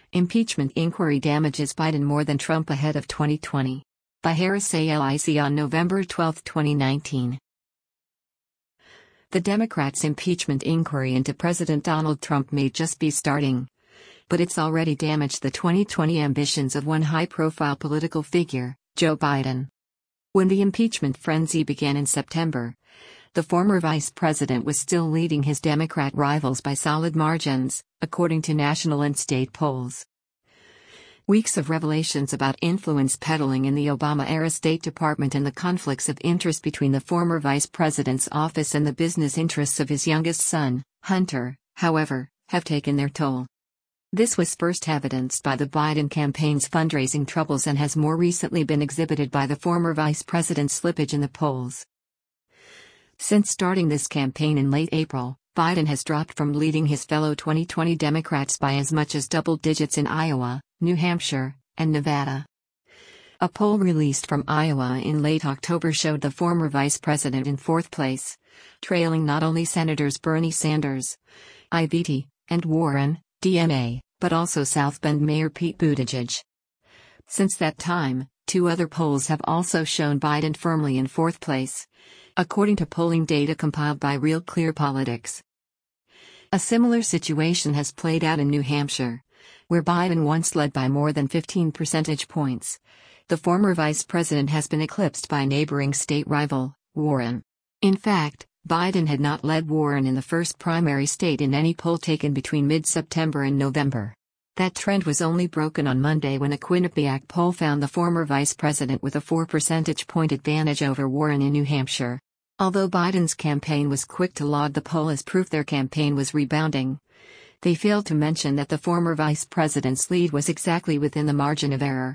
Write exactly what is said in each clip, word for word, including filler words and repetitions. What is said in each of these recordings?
Impeachment inquiry damages Biden more than Trump ahead of twenty twenty. By Harris A L I C on November twelfth, twenty nineteen. The Democrats' impeachment inquiry into President Donald Trump may just be starting, but it's already damaged the twenty twenty ambitions of one high-profile political figure, Joe Biden. When the impeachment frenzy began in September, the former vice president was still leading his Democrat rivals by solid margins, according to national and state polls. Weeks of revelations about influence peddling in the Obama-era State Department and the conflicts of interest between the former vice president's office and the business interests of his youngest son, Hunter, however, have taken their toll. This was first evidenced by the Biden campaign's fundraising troubles and has more recently been exhibited by the former vice president's slippage in the polls. Since starting this campaign in late April, Biden has dropped from leading his fellow twenty twenty Democrats by as much as double digits in Iowa, New Hampshire, and Nevada. A poll released from Iowa in late October showed the former vice president in fourth place, trailing not only Senators Bernie Sanders, I B T, and Warren, D M A, but also South Bend Mayor Pete Buttigieg. Since that time, two other polls have also shown Biden firmly in fourth place, according to polling data compiled by Real Clear Politics. A similar situation has played out in New Hampshire, where Biden once led by more than fifteen percentage points. The former vice president has been eclipsed by neighboring state rival, Warren. In fact, Biden had not led Warren in the first primary state in any poll taken between mid-September and November. That trend was only broken on Monday when a Quinnipiac poll found the former vice president with a four percentage point advantage over Warren in New Hampshire. Although Biden's campaign was quick to laud the poll as proof their campaign was rebounding, they failed to mention that the former vice president's lead was exactly within the margin of error.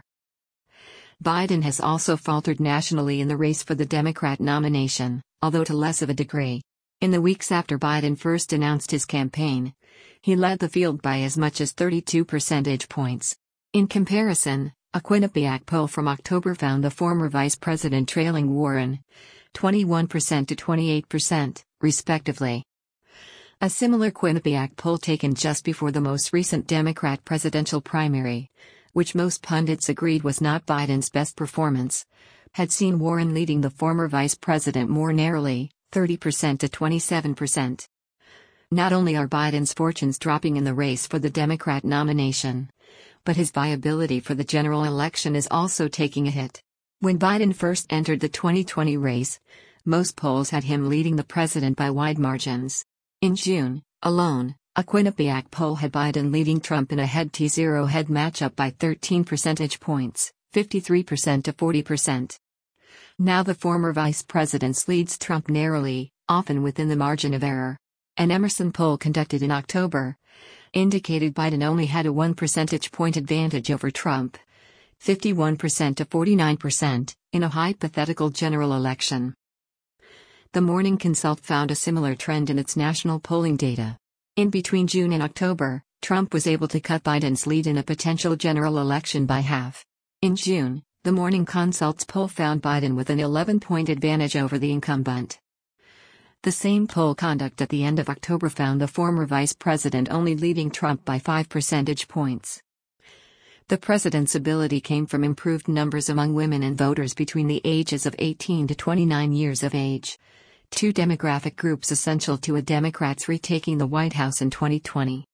Biden has also faltered nationally in the race for the Democrat nomination, although to less of a degree. In the weeks after Biden first announced his campaign, he led the field by as much as thirty-two percentage points. In comparison, a Quinnipiac poll from October found the former vice president trailing Warren, twenty-one percent to twenty-eight percent, respectively. A similar Quinnipiac poll taken just before the most recent Democrat presidential primary, which most pundits agreed was not Biden's best performance, had seen Warren leading the former vice president more narrowly, thirty percent to twenty-seven percent. Not only are Biden's fortunes dropping in the race for the Democrat nomination, but his viability for the general election is also taking a hit. When Biden first entered the twenty twenty race, most polls had him leading the president by wide margins. In June, alone, a Quinnipiac poll had Biden leading Trump in a head-to-zero-head matchup by thirteen percentage points, fifty-three percent to forty percent. Now the former vice president leads Trump narrowly, often within the margin of error. An Emerson poll conducted in October indicated Biden only had a one percentage point advantage over Trump, fifty-one percent to forty-nine percent, in a hypothetical general election. The Morning Consult found a similar trend in its national polling data. In between June and October, Trump was able to cut Biden's lead in a potential general election by half. In June, the Morning Consult's poll found Biden with an eleven point advantage over the incumbent. The same poll conduct at the end of October found the former vice president only leading Trump by five percentage points. The president's ability came from improved numbers among women and voters between the ages of eighteen to twenty-nine years of age, two demographic groups essential to a Democrat's retaking the White House in twenty twenty.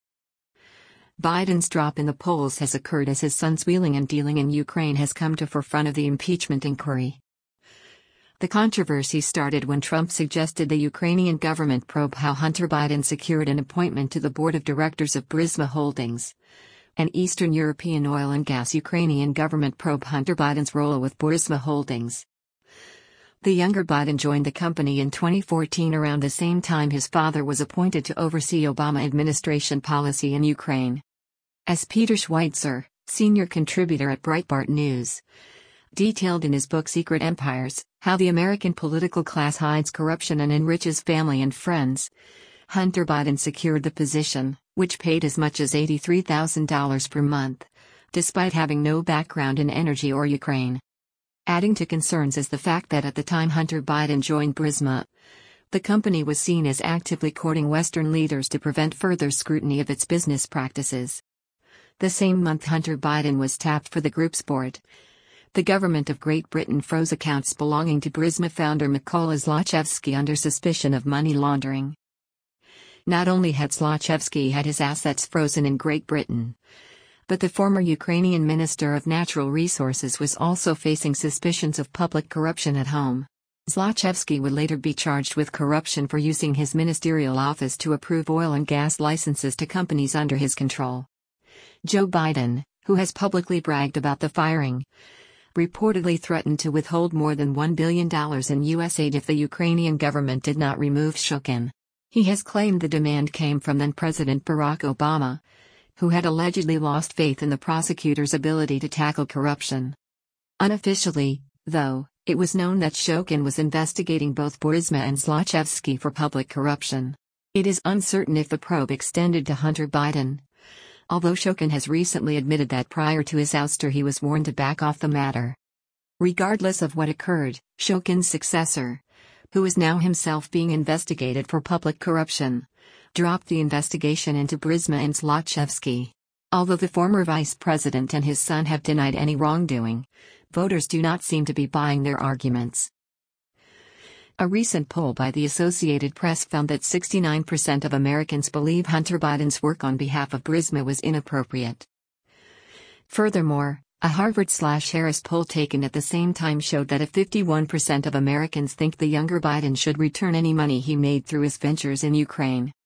Biden's drop in the polls has occurred as his son's wheeling and dealing in Ukraine has come to forefront of the impeachment inquiry. The controversy started when Trump suggested the Ukrainian government probe how Hunter Biden secured an appointment to the board of directors of Burisma Holdings, an Eastern European oil and gas. Ukrainian government probe Hunter Biden's role with Burisma Holdings. The younger Biden joined the company in twenty fourteen, around the same time his father was appointed to oversee Obama administration policy in Ukraine. As Peter Schweitzer, senior contributor at Breitbart News, detailed in his book Secret Empires, How the American Political Class Hides Corruption and Enriches Family and Friends, Hunter Biden secured the position, which paid as much as eighty-three thousand dollars per month, despite having no background in energy or Ukraine. Adding to concerns is the fact that at the time Hunter Biden joined Burisma, the company was seen as actively courting Western leaders to prevent further scrutiny of its business practices. The same month Hunter Biden was tapped for the group's board. The government of Great Britain froze accounts belonging to Burisma founder Mykola Zlochevsky under suspicion of money laundering. Not only had Zlochevsky had his assets frozen in Great Britain, but the former Ukrainian Minister of Natural Resources was also facing suspicions of public corruption at home. Zlochevsky would later be charged with corruption for using his ministerial office to approve oil and gas licenses to companies under his control. Joe Biden, who has publicly bragged about the firing, reportedly threatened to withhold more than one billion dollars in U S aid if the Ukrainian government did not remove Shokin. He has claimed the demand came from then-President Barack Obama, who had allegedly lost faith in the prosecutor's ability to tackle corruption. Unofficially, though, it was known that Shokin was investigating both Burisma and Zlochevsky for public corruption. It is uncertain if the probe extended to Hunter Biden, although Shokin has recently admitted that prior to his ouster he was warned to back off the matter. Regardless of what occurred, Shokin's successor, who is now himself being investigated for public corruption, dropped the investigation into Burisma and Zlochevsky. Although the former vice president and his son have denied any wrongdoing, voters do not seem to be buying their arguments. A recent poll by the Associated Press found that sixty-nine percent of Americans believe Hunter Biden's work on behalf of Burisma was inappropriate. Furthermore, a Harvard-Harris poll taken at the same time showed that if fifty-one percent of Americans think the younger Biden should return any money he made through his ventures in Ukraine,